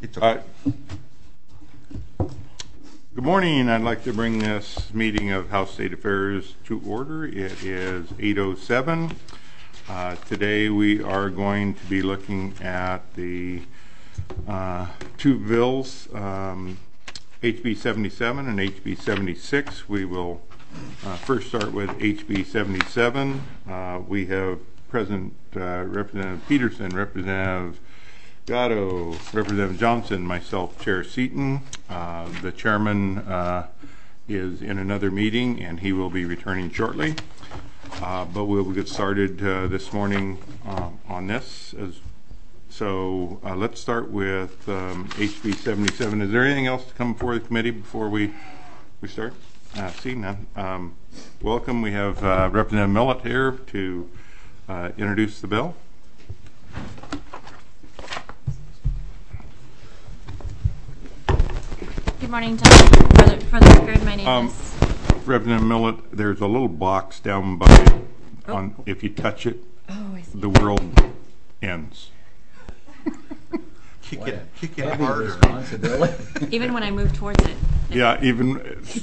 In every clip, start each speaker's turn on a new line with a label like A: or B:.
A: It's okay. Good morning. I'd like to bring this meeting of House State Affairs to order. It is 8:07. Today we are going to be looking at the two bills, HB 77 and HB 76. We will first start with HB 77. We have present Representative Peterson, Representative Gatto, Representative Johnson, myself, Chair Seaton. The chairman is in another meeting and he will be returning shortly. But we'll get started this morning on this. So let's start with HB 77. Is there anything else to come before the committee before we start? Seeing none. Welcome. We have Representative Millett here to introduce the bill.
B: Good morning, gentlemen. For the record, my name is
A: Representative Millett. There's a little box down by if you touch it, the world ends.
C: Kick it harder.
B: Even when I move towards it.
A: Yeah, even.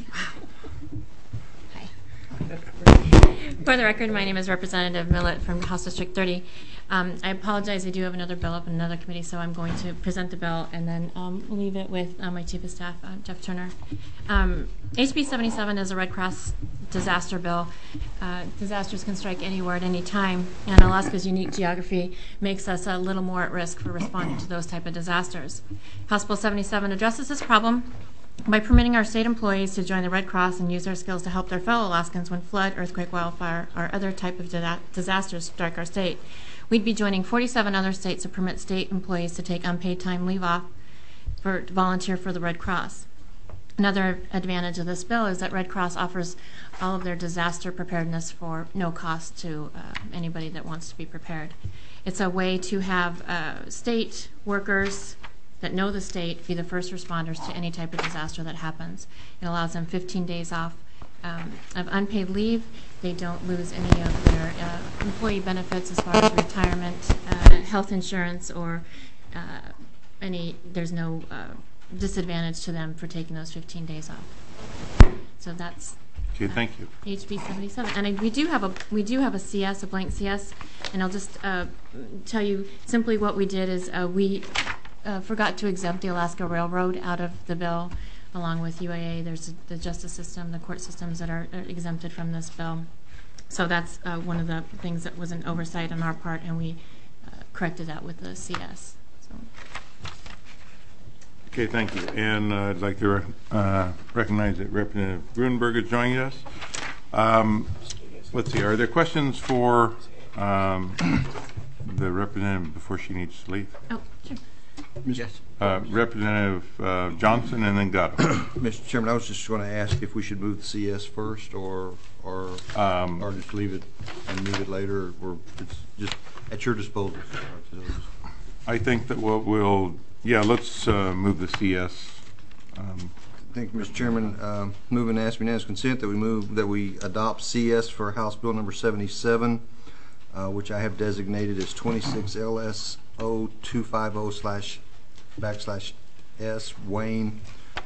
B: Hi. For the record, my name is Representative Millett from House District 30. I apologize, I do have another bill up in another committee, so I'm going to present the bill and then leave it with my Chief of Staff, Jeff Turner. HB 77 is a Red Cross disaster bill. Disasters can strike anywhere at any time, and Alaska's unique geography makes us a little more at risk for responding to those type of disasters. House Bill 77 addresses this problem by permitting our state employees to join the Red Cross and use their skills to help their fellow Alaskans when flood, earthquake, wildfire, or other type of disasters strike our state. We'd be joining 47 other states to permit state employees to take unpaid time leave off to volunteer for the Red Cross. Another advantage of this bill is that Red Cross offers all of their disaster preparedness for no cost to anybody that wants to be prepared. It's a way to have state workers that know the state be the first responders to any type of disaster that happens. It allows them 15 days off of unpaid leave. They don't lose any of their employee benefits as far as retirement, health insurance, or there's no disadvantage to them for taking those 15 days off. So that's
A: okay. Thank you.
B: HB 77, and we do have a CS, a blank CS, and I'll just tell you simply what we did is we forgot to exempt the Alaska Railroad out of the bill. Along with UAA, there's the justice system, the court systems that are exempted from this bill. So that's one of the things that was an oversight on our part, and we corrected that with the CS. So.
A: Okay, thank you. And I'd like to recognize that Representative Grunberg is joining us. Let's see, are there questions for the representative before she needs to leave?
B: Oh, sure.
C: Yes.
A: Representative Johnson and then Gatto.
C: Mr. Chairman, I was just going to ask if we should move the CS first or just leave it and move it later, or it's just at your disposal.
A: I think that let's move the CS.
C: Thank you, Mr. Chairman. Move and ask unanimous consent that we adopt CS for House Bill number 77, which I have designated as 26 LSO 250/S Wayne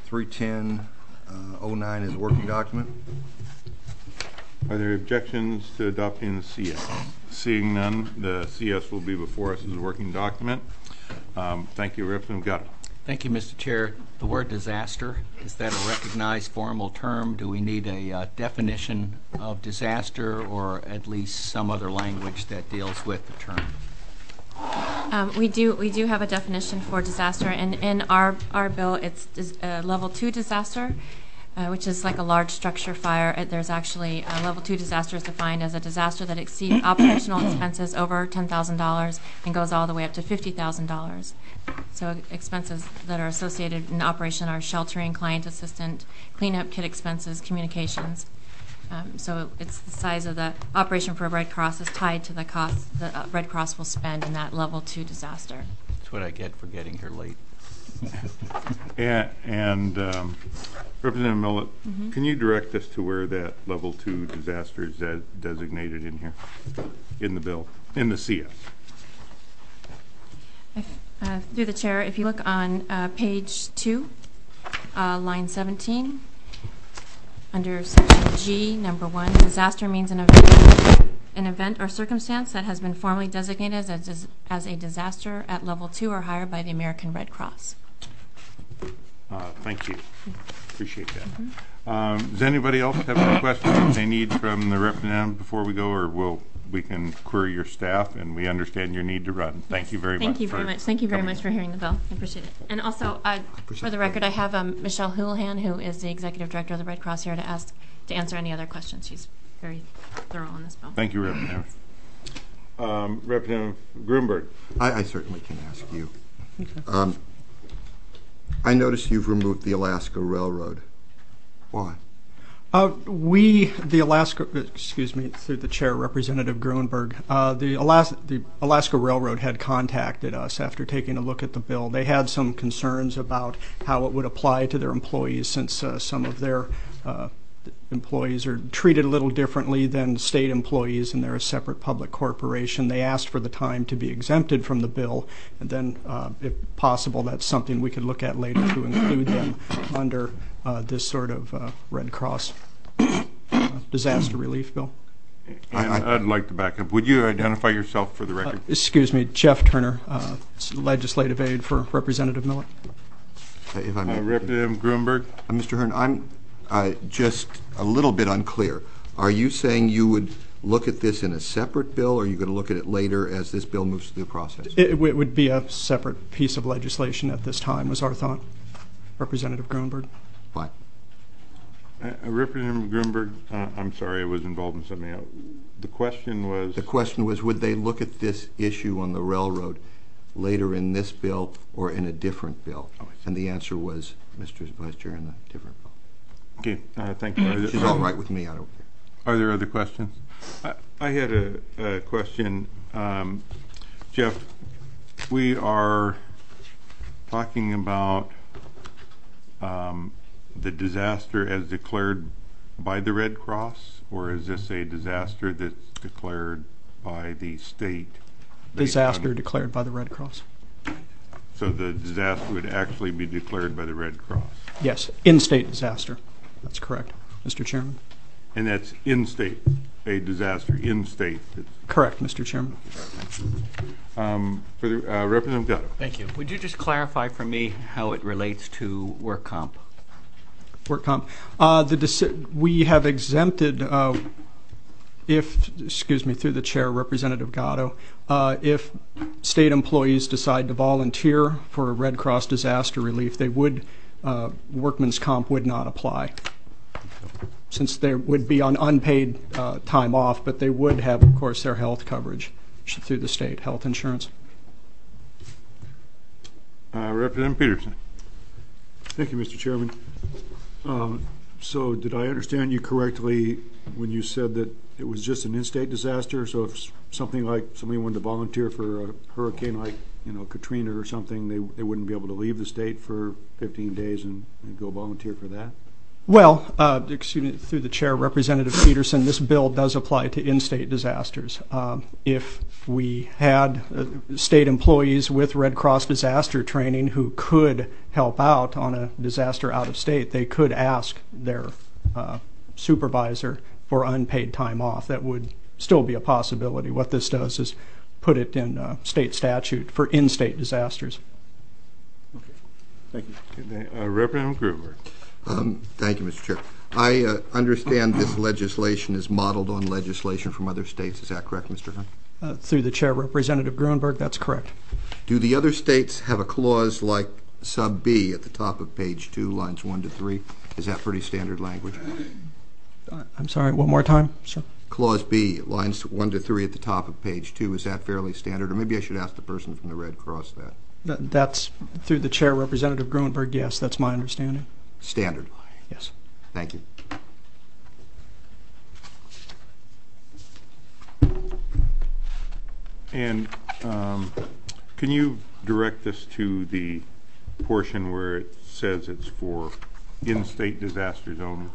C: 31009 as a working document.
A: Are there objections to adopting the CS? Seeing none, the CS will be before us as a working document. Thank you, Representative Gatto.
D: Thank you, Mr. Chair. The word disaster, is that a recognized formal term? Do we need a definition of disaster or at least some other language that deals with the term?
B: We do have a definition for disaster, and in our bill it's level 2 disaster, which is like a large structure fire. There's actually level 2 disaster is defined as a disaster that exceeds operational expenses over $10,000 and goes all the way up to $50,000. So expenses that are associated in operation are sheltering, client assistant, cleanup kit expenses, communications. So it's the size of the operation for Red Cross is tied to the cost that Red Cross will spend in that level 2 disaster.
D: That's what I get for getting here late.
A: and Representative Millett, can you direct us to where that level 2 disaster is designated in here, in the bill, in the CS?
B: Through the chair, if you look on page 2, line 17, under section G, number 1, disaster means an event or circumstance that has been formally designated as a disaster at level 2 or higher by the American Red Cross.
A: Thank you. Appreciate that. Does anybody else have any questions they need from the representative before we go, or we can query your staff, and we understand your need to run. Thank you very much.
B: Thank you very much. Thank you very much for hearing the bill. I appreciate it. And also, for the record, I have Michelle Houlihan, who is the Executive Director of the Red Cross, here to answer any other questions. She's very thorough on this bill.
A: Thank you, Representative. Representative Grunberg.
E: I certainly can ask you. Okay. I noticed you've removed the Alaska Railroad. Why?
F: The Alaska, through the chair, Representative Grunberg, the Alaska Railroad had contacted us after taking a look at the bill. They had some concerns about how it would apply to their employees, since some of their employees are treated a little differently than state employees, and they're a separate public corporation. They asked for the time to be exempted from the bill, and then, if possible, that's something we could look at later to include them under this sort of Red Cross disaster relief bill.
A: I'd like to back up. Would you identify yourself for the record?
F: Excuse me, Jeff Turner, legislative aide for Representative Millett.
E: If I may,
A: Representative Grunberg.
E: Mr. Hearn, I'm just a little bit unclear. Are you saying you would look at this in a separate bill, or are you going to look at it later as this bill moves through the process?
F: It would be a separate piece of legislation at this time, was our thought. Representative Grunberg.
E: Fine.
A: Representative Grunberg, I'm sorry, I was involved in something else. The question was,
E: would they look at this issue on the railroad later in this bill or in a different bill? And the answer was, Mr. Vice Chair, in a different bill.
A: Okay, thank you.
E: Which is all right with me, I don't care.
A: Are there other questions? I had a question. Jeff, we are talking about the disaster as declared by the Red Cross, or is this a disaster that's declared by the state?
F: Disaster declared by the Red Cross.
A: So the disaster would actually be declared by the Red Cross?
F: Yes, in-state disaster. That's correct, Mr. Chairman.
A: And that's in-state, a disaster in-state?
F: Correct, Mr. Chairman.
A: For the Representative Gatto.
D: Thank you. Would you just clarify for me how it relates to work comp?
F: Work comp. We have exempted, through the chair, Representative Gatto, if state employees decide to volunteer for a Red Cross disaster relief, they would, workman's comp would not apply, since they would be on unpaid time off, but they would have, of course, their health coverage through the state health insurance.
A: Representative Peterson.
G: Thank you, Mr. Chairman. So did I understand you correctly when you said that it was just an in-state disaster? So if something like somebody wanted to volunteer for a hurricane like Katrina or something, they wouldn't be able to leave the state for 15 days and go volunteer for that?
F: Well, through the chair, Representative Peterson, this bill does apply to in-state disasters. If we had state employees with Red Cross disaster training who could help out on a disaster out of state, they could ask their supervisor for unpaid time off. That would still be a possibility. What this does is put it in state statute for in-state disasters.
G: Okay. Thank you.
A: Representative Gruber.
E: Thank you, Mr. Chair. I understand this legislation is modeled on legislation from other states. Is that correct, Mr. Hunt?
F: Through the chair, Representative Grunberg, that's correct.
E: Do the other states have a clause like sub B at the top of page 2, lines 1 to 3? Is that pretty standard language?
F: I'm sorry, one more time, sir?
E: Clause B, lines 1 to 3 at the top of page 2, is that fairly standard? Or maybe I should ask the person from the Red Cross that.
F: That's, through the chair, Representative Grunberg, yes, that's my understanding.
E: Standard?
F: Yes.
E: Thank you.
A: And can you direct us to the portion where it says it's for in-state disasters only?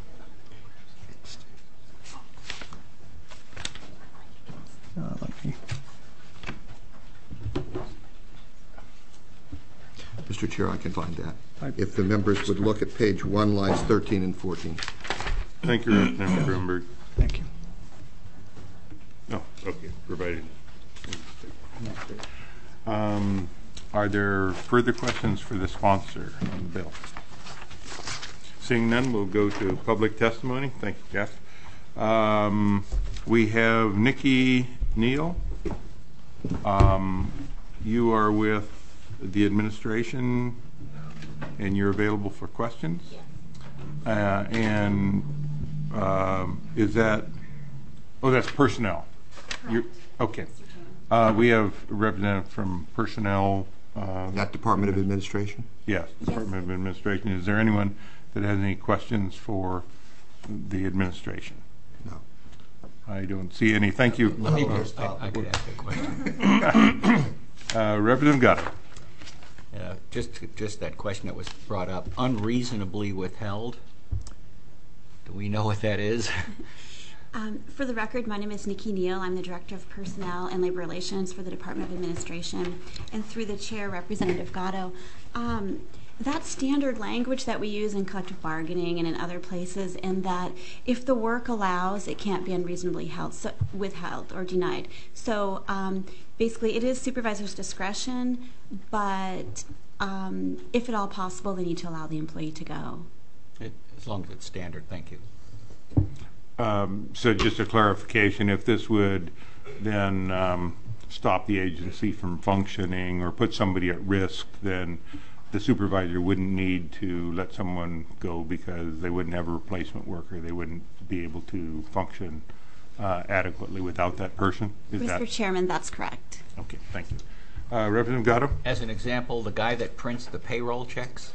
F: Let me.
E: Mr. Chair, I can find that.
F: I-
E: If the members would look at page 1, lines 13 and 14.
A: Thank you, Representative Grunberg.
F: Thank you.
A: Oh, okay, provided. Are there further questions for the sponsor on the bill? Seeing none, we'll go to public testimony. Thank you, Jeff. We have Nikki Neal. You are with the administration, and you're available for questions? Is that, oh, that's personnel. Okay. We have a representative from personnel.
E: That Department of Administration?
A: Yes, Department of Administration. Is there anyone that has any questions for the administration?
E: No.
A: I don't see any. Thank you.
D: Let me I could ask a question.
A: Representative Gatto.
D: Just that question that was brought up, unreasonably withheld. Do we know what that is?
H: For the record, my name is Nikki Neal. I'm the Director of Personnel and Labor Relations for the Department of Administration. And through the Chair, Representative Gatto, that standard language that we use in collective bargaining and in other places, in that if the work allows, it can't be unreasonably withheld or denied. So basically, it is supervisor's discretion, but if at all possible, they need to allow the employee to go.
D: As long as it's standard, thank you.
A: So just a clarification, if this would then stop the agency from functioning or put somebody at risk, then the supervisor wouldn't need to let someone go because they wouldn't have a replacement worker. They wouldn't be able to function adequately without that person?
H: Mr. Chairman, that's correct.
A: Okay, thank you. Representative Gatto?
D: As an example, the guy that prints the payroll checks,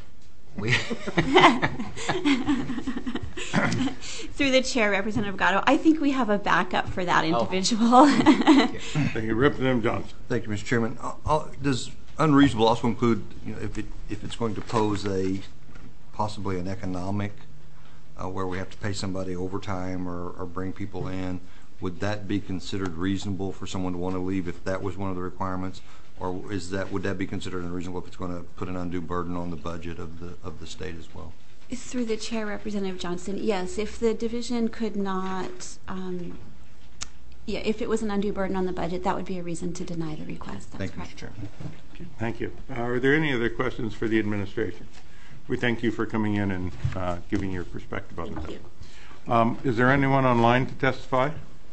H: Through the Chair, Representative Gatto, I think we have a backup for that individual.
A: Thank you. Representative Johnson.
C: Thank you, Mr. Chairman. Does unreasonable also include, if it's going to pose possibly an economic where we have to pay somebody overtime or bring people in, would that be considered reasonable for someone to want to leave if that was one of the requirements? Or would that be considered unreasonable if it's going to put an undue burden on the budget of the state as well?
H: Through the Chair, Representative Johnson, yes. If the division could not, if it was an undue burden on the budget, that would be a reason to deny the request. That's
C: Thank you, Mr. Chairman.
A: Thank you. Are there any other questions for the administration? We thank you for coming in and giving your perspective on
H: Thank
A: this.
H: you.
A: Is there anyone online to testify?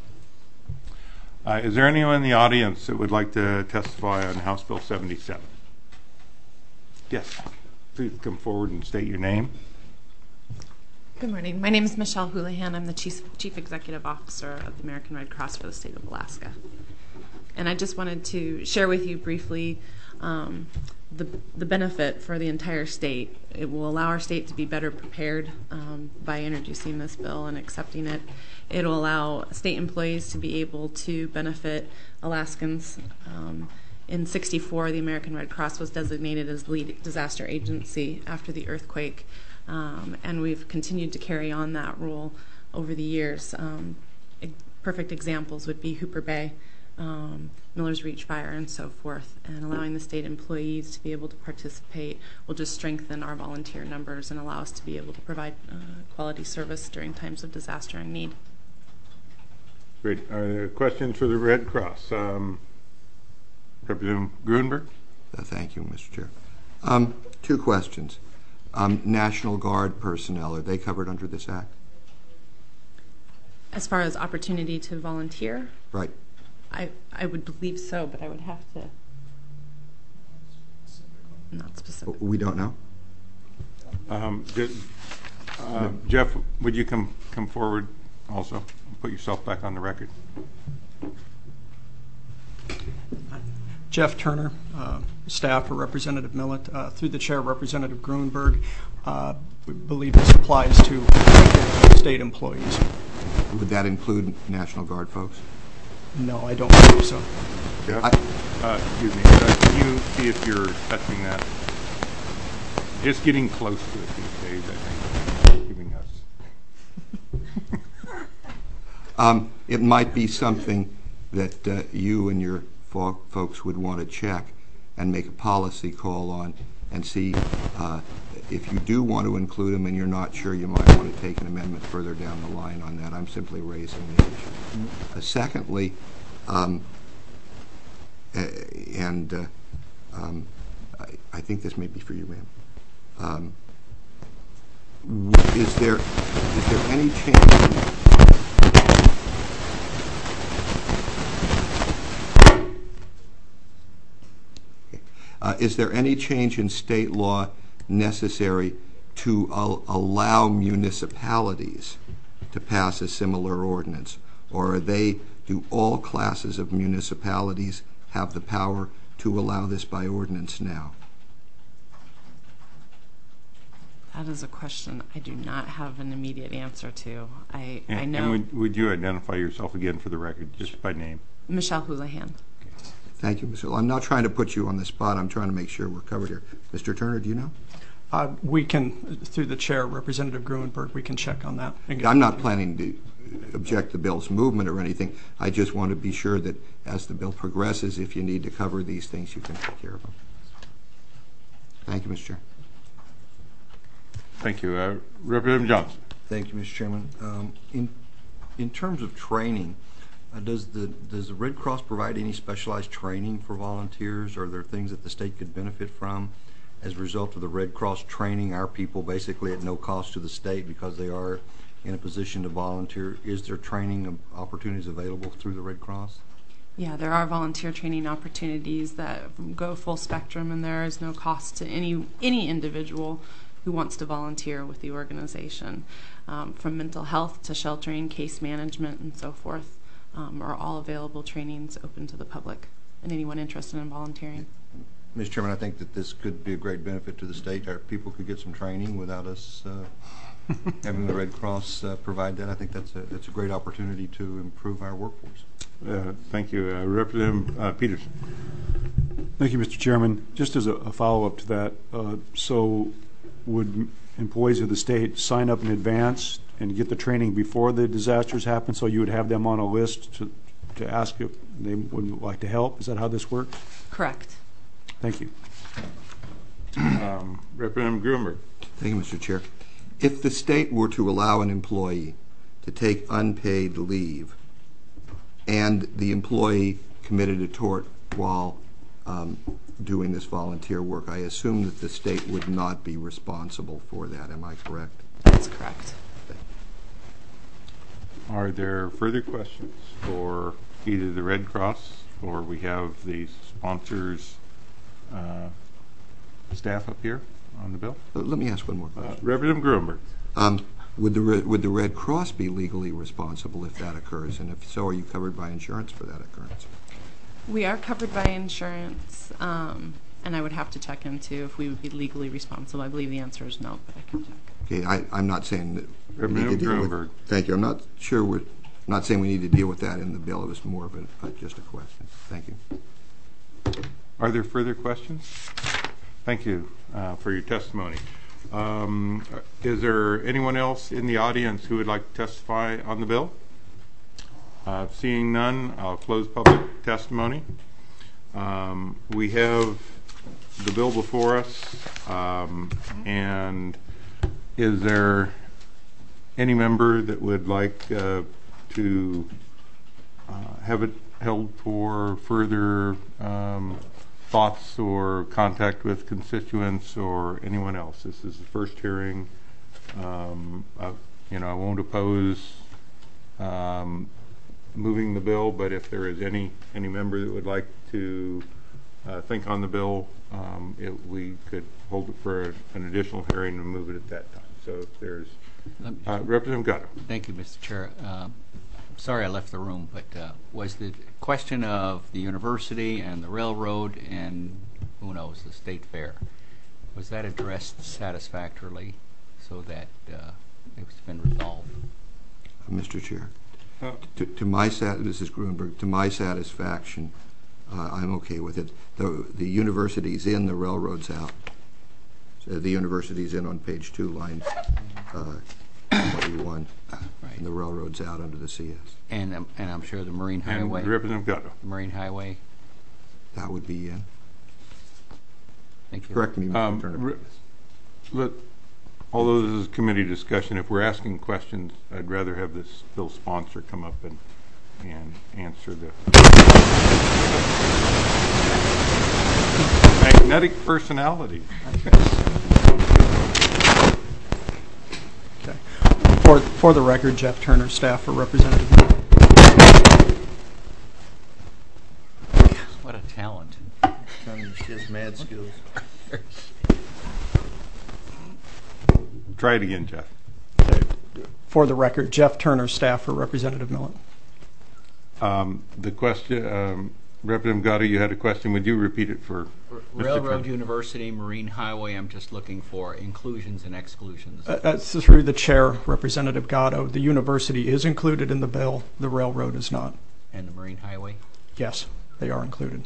A: Is there anyone in the audience that would like to testify on House Bill 77? Yes. Please come forward and state your name.
I: Good morning. My name is Michelle Houlihan. I'm the Chief Executive Officer of the American Red Cross for the state of Alaska. And I just wanted to share with you briefly the benefit for the entire state. It will allow our state to be better prepared by introducing this bill and accepting it. It will allow state employees to be able to benefit Alaskans. In '64, the American Red Cross was designated as lead disaster agency after the earthquake. And we've continued to carry on that role over the years. Perfect examples would be Hooper Bay, Miller's Reach Fire, and so forth. And allowing the state employees to be able to participate will just strengthen our volunteer numbers and allow us to be able to provide quality service during times of disaster and need.
A: Great. Are there questions for the Red Cross? Representative Grunberg?
E: Thank you, Mr. Chair. Two questions. National Guard personnel, are they covered under this act?
I: As far as opportunity to volunteer?
E: Right.
I: I would believe so, but I would have to. Not specific.
E: We don't know?
A: Jeff, would you come forward also? Put yourself back on the record.
F: Jeff Turner, staff for Representative Millett. Through the Chair, Representative Grunberg. We believe this applies to state employees.
E: Would that include National Guard folks?
F: No, I don't believe so.
A: Jeff? Excuse me. Can you see if you're touching that? Just getting close to it these days, I think, giving us.
E: It might be something that you and your folks would want to check and make a policy call on and see if you do want to include them and you're not sure, you might want to take an amendment further down the line on that. I'm simply raising the issue. Secondly, I think this may be for you, ma'am. Is there any change? Is there any change in state law necessary to allow municipalities to pass a similar ordinance, or do all classes of municipalities have the power to allow this by ordinance now?
I: That is a question I do not have an immediate answer to. I know.
A: And would you identify yourself again for the record, just by name?
I: Michelle Houlihan.
E: Thank you, Ms. Hill. I'm not trying to put you on the spot. I'm trying to make sure we're covered here. Mr. Turner, do you know?
F: We can, through the chair, Representative Gruenberg, we can check on that.
E: I'm not planning to object the bill's movement or anything. I just want to be sure that as the bill progresses, if you need to cover these things, you can take care of them. Thank you, Mr. Chair.
A: Thank you. Representative Johnson.
C: Thank you, Mr. Chairman. In terms of training, does the Red Cross provide any specialized training for volunteers? Are there things that the state could benefit from as a result of the Red Cross training our people basically at no cost to the state because they are in a position to volunteer? Is there training opportunities available through the Red Cross?
I: Yeah, there are volunteer training opportunities that go full spectrum, and there is no cost to any individual who wants to volunteer with the organization. From mental health to sheltering, case management, and so forth, are all available trainings open to the public and anyone interested in volunteering.
C: Mr. Chairman, I think that this could be a great benefit to the state. Our people could get some training without us having the Red Cross provide that. I think that's a great opportunity to improve our workforce.
A: Thank you. Representative Peterson.
G: Thank you, Mr. Chairman. Just as a follow-up to that, so would employees of the state sign up in advance and get the training before the disasters happen, so you would have them on a list to ask if they would like to help? Is that how this works?
I: Correct.
G: Thank you.
A: Representative Gruenberg.
E: Thank you, Mr. Chair. If the state were to allow an employee to take unpaid leave and the employee committed a tort while doing this volunteer work, I assume that the state would not be responsible for that. Am I correct?
I: That's correct.
A: Are there further questions for either the Red Cross or we have the sponsors staff up here on the bill?
E: Let me ask one more question.
A: Representative Gruenberg.
E: Would the Red Cross be legally responsible if that occurs? And if so, are you covered by insurance for that occurrence?
I: We are covered by insurance, and I would have to check into if we would be legally responsible. I believe the answer is no, but I can check.
E: Okay, I'm not saying that we need to deal
A: Gruenberg.
E: with. Thank you. I'm not sure. We're not saying we need to deal with that in the bill. It was more of just a question. Thank you.
A: Are there further questions? Thank you for your testimony. Is there anyone else in the audience who would like to testify on the bill? Seeing none, I'll close public testimony. We have the bill before us, and is there any member that would like to have it held for further thoughts or contact with constituents or anyone else? This is the first hearing. I won't oppose moving the bill, but if there is any member that would like to think on the bill, we could hold it for an additional hearing and move it at that time. So if there's Representative Gatto.
D: Thank you, Mr. Chair. Sorry I left the room, but was the question of the university and the railroad and, who knows, the state fair, was that addressed satisfactorily so that it's been resolved?
E: Mr. Chair, this is Gruenberg. To my satisfaction, I'm okay with it. The university's in, the railroad's out. So the university's in on page 2, line 41, right. And the railroad's out under the CS.
D: And I'm sure the Marine Highway.
A: And Representative Gatto.
D: The Marine Highway.
E: That would be in.
D: Thank you.
E: Correct me, Mr. Turner.
A: Although this is committee discussion, if we're asking questions, I'd rather have this bill sponsor come up and answer the magnetic personality.
F: Okay. For the record, Jeff Turner, staff for Representative.
D: What a talent.
C: She has mad skills.
A: Try it again, Jeff.
F: For the record, Jeff Turner, staff for Representative Millett.
A: The question, Representative Gatto, you had a question. Would you repeat it for Mr.
D: Railroad,
A: Turner?
D: University, Marine Highway, I'm just looking for inclusions and exclusions.
F: Through the chair, Representative Gatto, the university is included in the bill. The railroad is not.
D: And the Marine Highway?
F: Yes, they are included.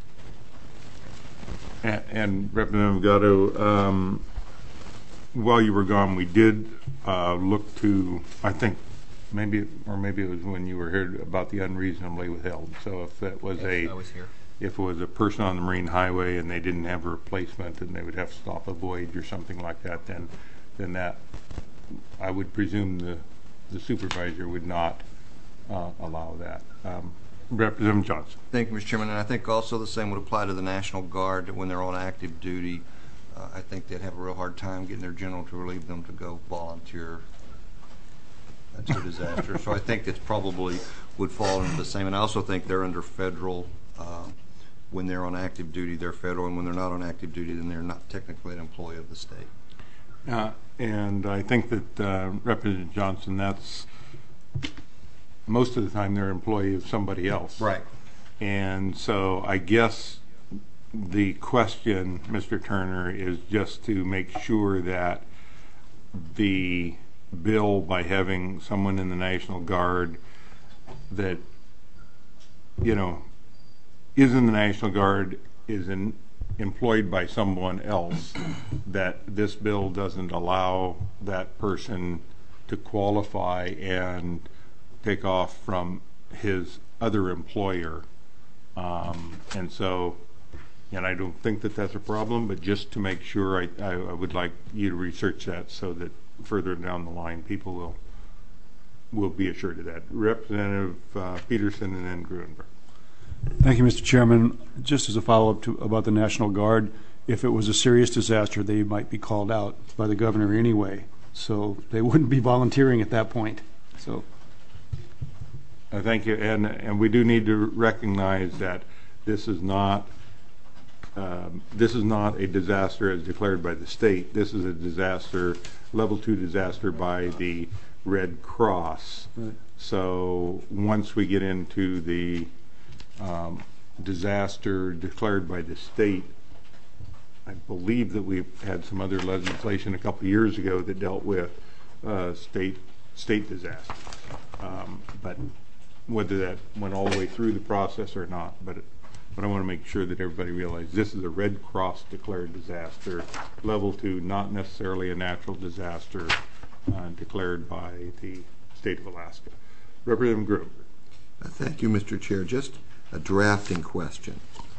A: And Representative Gatto, while you were gone, we did look to, I think, maybe it was when you were here, about the unreasonably withheld. So if that was
D: Yes, I was here.
A: If it was a person on the Marine Highway and they didn't have a replacement and they would have to stop a voyage or something like that, then that, I would presume the supervisor would not allow that. Representative Johnson.
C: Thank you, Mr. Chairman. And I think also the same would apply to the National Guard when they're on active duty. I think they'd have a real hard time getting their general to relieve them to go volunteer to a disaster. So I think it's probably would fall into the same. And I also think they're under federal. When they're on active duty, they're federal, and when they're not on active duty, then they're not technically an employee of the state.
A: And I think that Representative Johnson, that's most of the time they're an employee of somebody else.
C: Right.
A: And so I guess the question, Mr. Turner, is just to make sure that the bill, by having someone in the National Guard that, you know, is in the National Guard, is employed by someone else, that this bill doesn't allow that person to qualify and take off from his other employer. And so, and I don't think that that's a problem, but just to make sure, I would like you to research that so that further down the line people will be assured of that. Representative Peterson and then Gruenberg.
G: Thank you, Mr. Chairman. Just as a follow-up about the National Guard, if it was a serious disaster, they might be called out by the governor anyway, so they wouldn't be volunteering at that point. So,
A: thank you, and we do need to recognize that this is not a disaster as declared by the state. This is a disaster, level 2 disaster by the Red Cross.
G: Right.
A: So once we get into the disaster declared by the state, I believe that we've had some other legislation a couple of years ago that dealt with state disasters. But whether that went all the way through the process or not, but I want to make sure that everybody realizes this is a Red Cross declared disaster, level 2, not necessarily a natural disaster declared by the state of Alaska. Representative Gruenberg.
E: Thank you, Mr. Chair. Just a drafting question.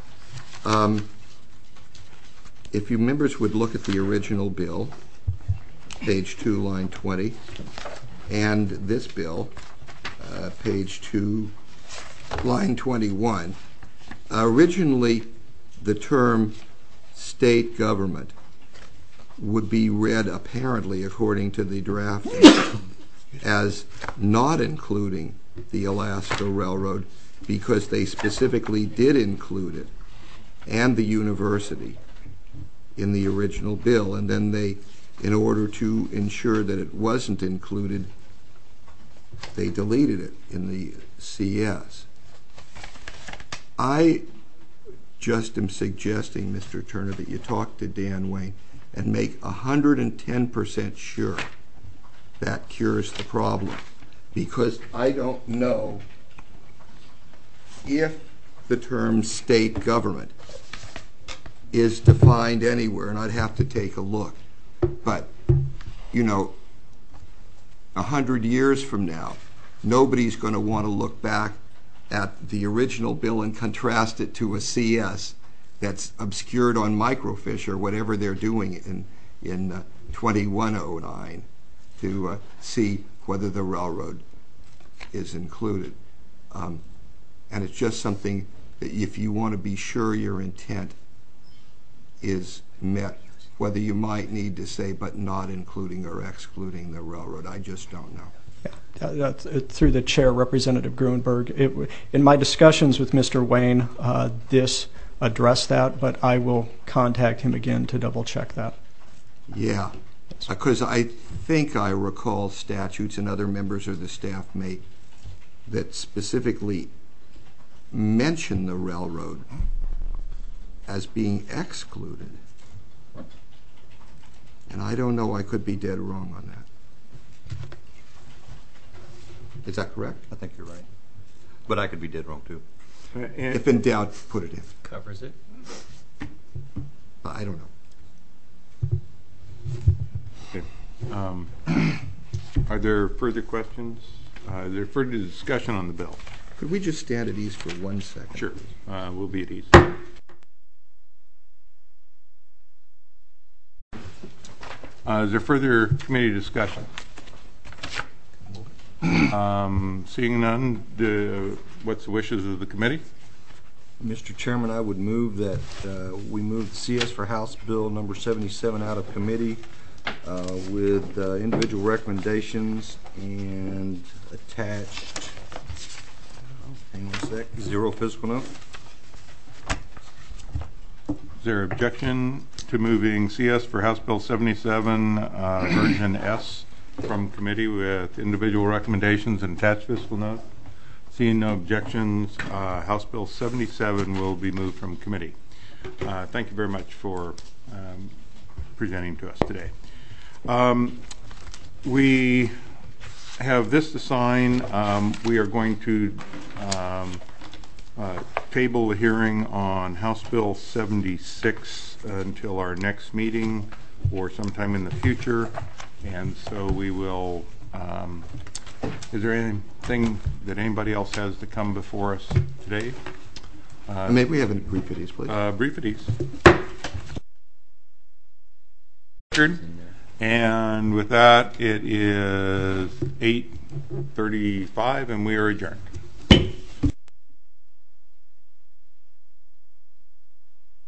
E: If you members would look at the original bill, page 2, line 20, and this bill, page 2, line 21, originally the term state government would be read apparently, according to the draft, as not including the Alaska Railroad, because they specifically did include it and the university in the original bill, and then they, in order to ensure that it wasn't included, they deleted it in the CS. I just am suggesting, Mr. Turner, that you talk to Dan Wayne and make 110% sure that cures the problem, because I don't know if the term state government is defined anywhere, and I'd have to take a look. But, you know, 100 years from now, nobody's going to want to look back at the original bill and contrast it to a CS that's obscured on microfiche or whatever they're doing in 2109 to see whether the railroad is included. And it's just something that if you want to be sure your intent is met, whether you might need to say but not including or excluding the railroad. I just don't know.
F: Through the chair, Representative Gruenberg, in my discussions with Mr. Wayne, this addressed that, but I will contact him again to double check that.
E: Yeah, because I think I recall statutes, and other members of the staff may, that specifically mention the railroad as being excluded. And I don't know, I could be dead wrong on that. Is that correct?
C: I think you're right. But I could be dead wrong, too.
E: If in doubt, put it in.
D: Covers it.
E: I don't know.
A: Okay. Are there further questions? Is there further discussion on the bill?
E: Could we just stand at ease for 1 second?
A: Sure. We'll be at ease. Is there further committee discussion? Seeing none, what's the wishes of the committee?
C: Mr. Chairman, I would move that we move the CS for House Bill number 77 out of committee with individual recommendations and attached, hang on a sec, 0 fiscal note.
A: Is there objection to moving CS for House Bill 77 version S from committee with individual recommendations and attached fiscal note? Seeing no objections, House Bill 77 will be moved from committee. Thank you very much for presenting to us today. We have this to sign. We are going to table the hearing on House Bill 76 until our next meeting or sometime in the future. And so we will, is there anything that anybody else has to come before us today?
E: May we have a brief at ease, please?
A: Brief at ease. And with that, it is 8:35 and we are adjourned.